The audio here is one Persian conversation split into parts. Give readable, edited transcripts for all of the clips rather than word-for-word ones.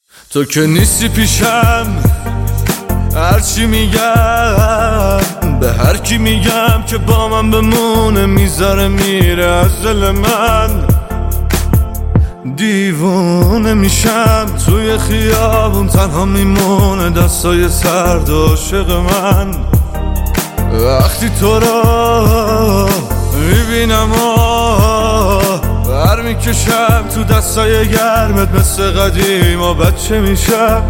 تو که نیستی پیشم، هرچی میگم به هر کی میگم که با من بمونه میذاره میره از دل من. دیوونه میشم توی خیابون تنها میمونه دستای سرد عاشق من. وقتی تو رو میبینم بر میکشم تو دستای گرمت مثل قدیم و بچه میشم.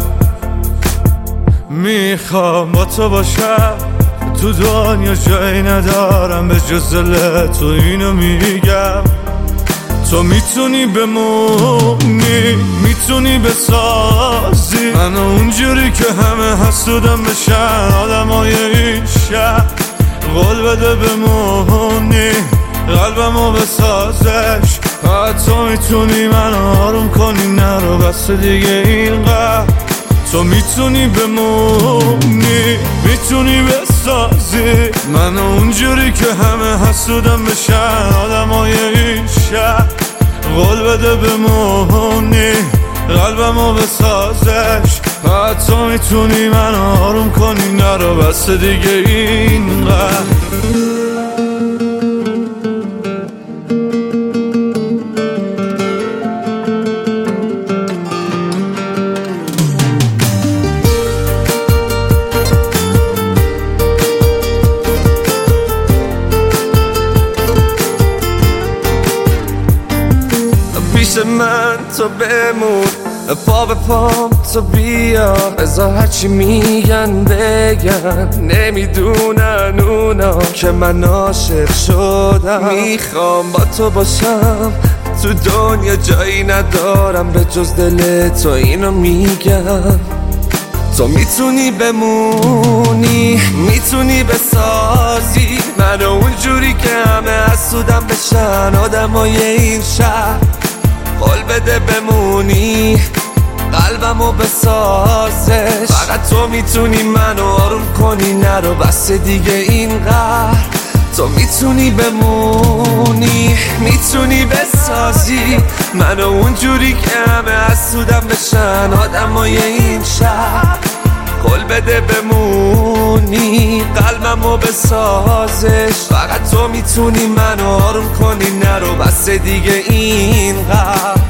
میخوام با تو باشم تو دنیا جایی ندارم به جز دل تو، اینو میگم. تو میتونی بمونی، میتونی بسازی منو اونجوری که همه حسودم بشن آدمای این شهر. قول بده بمونی قلبمو بسازش، حتی میتونی منو آروم کنی نرو بس دیگه اینقدر. تو میتونی بمونی، میتونی بسازی منو اونجوری که همه حسودم بشن آدمای این شهر. قول بده بمونی قلبمو بسازش، حتی میتونی منو آروم کنی نرو بس دیگه اینقدر. پیش من تو بمون، پا به پام تو بیا، بذار هرچی میگن بگن، نمیدونن اونا که من عاشق شدم. میخوام با تو باشم تو دنیا جایی ندارم به جز دل تو، اینو میگم. تو میتونی بمونی، میتونی بسازی منو اونجوری که همه حسودم بشن آدمای این شهر. قول بده بمونی قلبمو بسازش، فقط تو میتونی منو آروم کنی نرو بس دیگه اینقدر. تو میتونی بمونی، میتونی بسازی منو اونجوری که همه حسودم بشن آدمای این شهر. قول بده بمونی قلبمو بسازش، فقط تو میتونی منو آروم کنی نرو بس دیگه اینقدر.